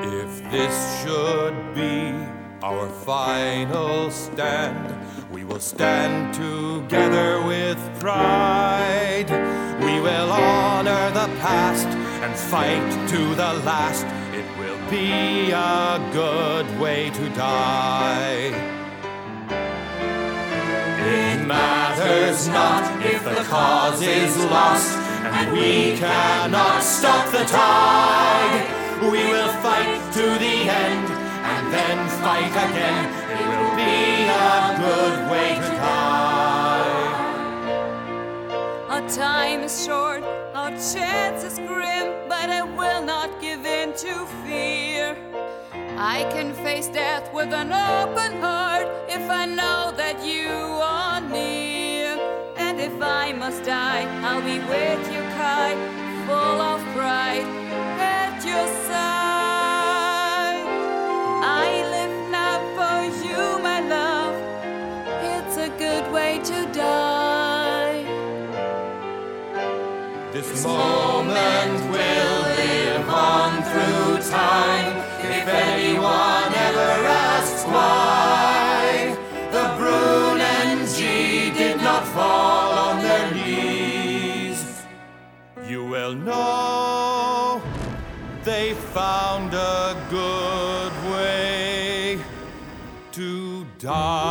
If this should be our final stand, we will stand together with pride. We will honor the past and fight to the last. It will be a good way to die. It matters not if the cause is lost and we cannot stop the tide. We will fight to the end and then fight again. It will be a good way to die. Our time is short, our chance is grim, but I will not give in to fear. I can face death with an open heart if I know that you are near. And if I must die, I'll be with you, Kai, full of pride, at your side. I live now for you, my love. It's a good way to die. This moment will live on through time. If anyone ever asks why the Brune and G did not fall on their knees, you will know they found a good way to die.